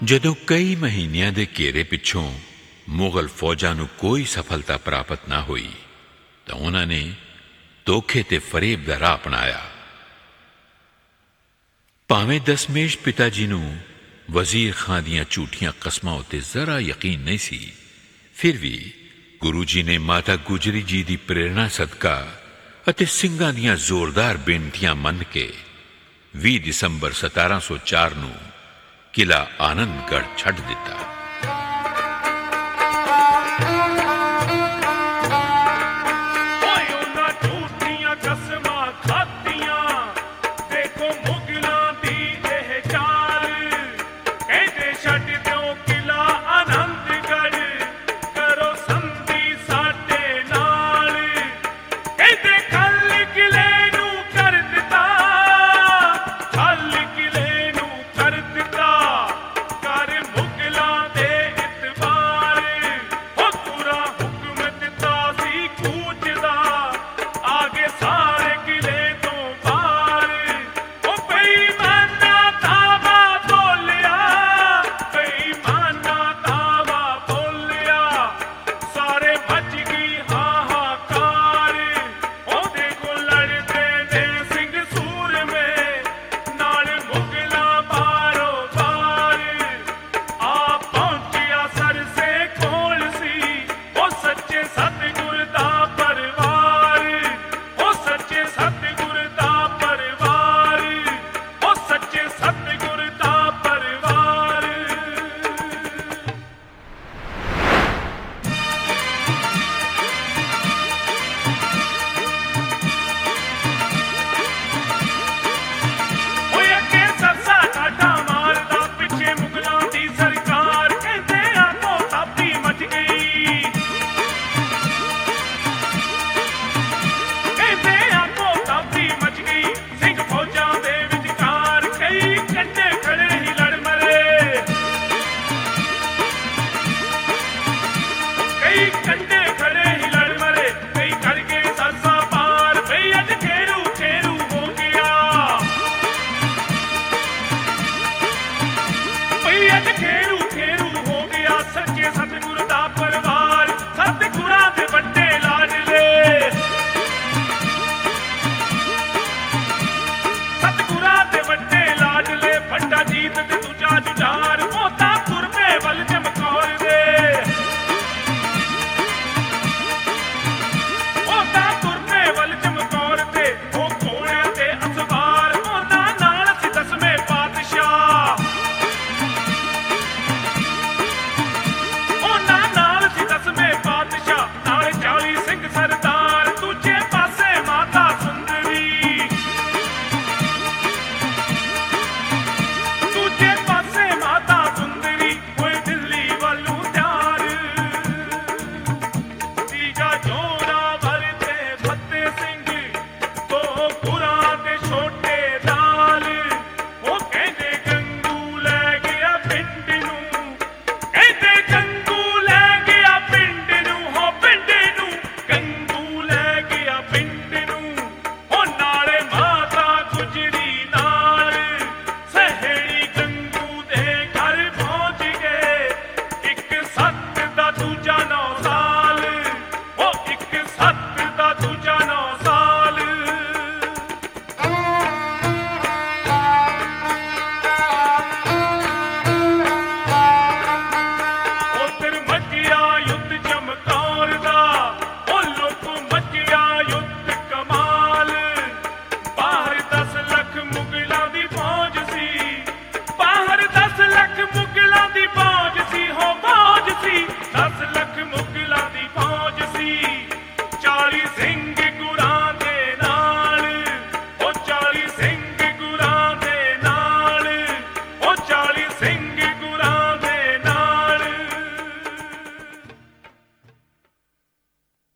ਜਦੋਂ ਕਈ ਮਹੀਨਿਆਂ ਦੇ ਘੇਰੇ ਪਿੱਛੋਂ ਮੁਗਲ ਫੌਜਾਂ ਨੂੰ ਕੋਈ ਸਫਲਤਾ ਪ੍ਰਾਪਤ ਨਾ ਹੋਈ ਤਾਂ ਉਹਨਾਂ ਨੇ ਧੋਖੇ ਤੇ ਫਰੇਬ ਦਾ ਰਾਹ ਅਪਣਾਇਆ। ਭਾਵੇਂ ਦਸਮੇਸ਼ ਪਿਤਾ ਜੀ ਨੂੰ ਵਜ਼ੀਰ ਖਾਂ ਦੀਆਂ ਝੂਠੀਆਂ ਕਸਮਾਂ ਉੱਤੇ ਜ਼ਰਾ ਯਕੀਨ ਨਹੀਂ ਸੀ, ਫਿਰ ਵੀ ਗੁਰੂ ਜੀ ਨੇ ਮਾਤਾ ਗੁਜਰੀ ਜੀ ਦੀ ਪ੍ਰੇਰਣਾ ਸਦਕਾ ਅਤੇ ਸਿੰਘਾਂ ਦੀਆਂ ਜ਼ੋਰਦਾਰ ਬੇਨਤੀਆਂ ਮੰਨ ਕੇ 20 ਦਸੰਬਰ 1704 ਨੂੰ ਕਿਲਾ ਆਨੰਦਗੜ੍ਹ ਛੱਡ ਦਿੱਤਾ। Get